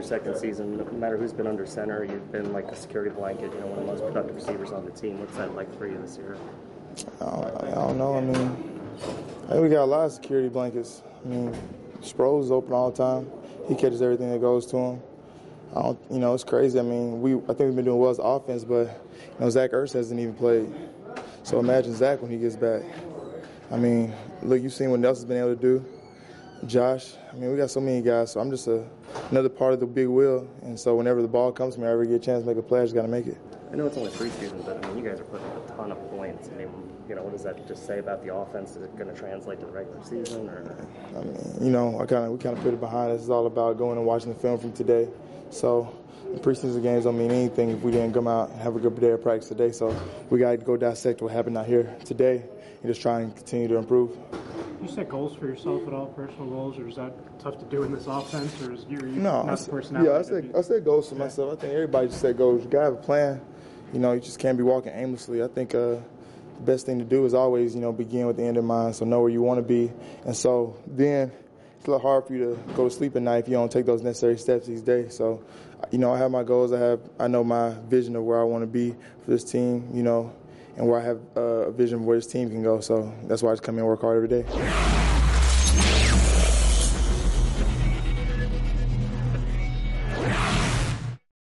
second season. No matter who's been under center, you've been like a security blanket, one of the most productive receivers on the team. What's that like for you this year? I don't know. I think we got a lot of security blankets. Sproles is open all the time. He catches everything that goes to him. It's crazy. I think we've been doing well as offense, but Zach Ertz hasn't even played. So imagine Zach when he gets back. Look, you've seen what Nelson's been able to do. Josh, we got so many guys. So I'm just another part of the big wheel. And so whenever the ball comes to me, I ever get a chance to make a play, I just got to make it. I know it's only preseason, but you guys are putting up a ton of points. What does that just say about the offense? Is it going to translate to the regular season? We kind of put it behind us. It's all about going and watching the film from today. So the preseason games don't mean anything if we didn't come out and have a good day of practice today. So we got to go dissect what happened out here today and just try and continue to improve. Do you set goals for yourself at all, personal goals, or is that tough to do in this offense, or is you not the personality? I set goals for myself. I think everybody just set goals. You got to have a plan. You just can't be walking aimlessly. I think the best thing to do is always, begin with the end in mind, so know where you want to be. And so then it's a little hard for you to go to sleep at night if you don't take those necessary steps each day. So, I have my goals. I know my vision of where I want to be for this team, and where I have a vision of where this team can go. So that's why I just come in and work hard every day.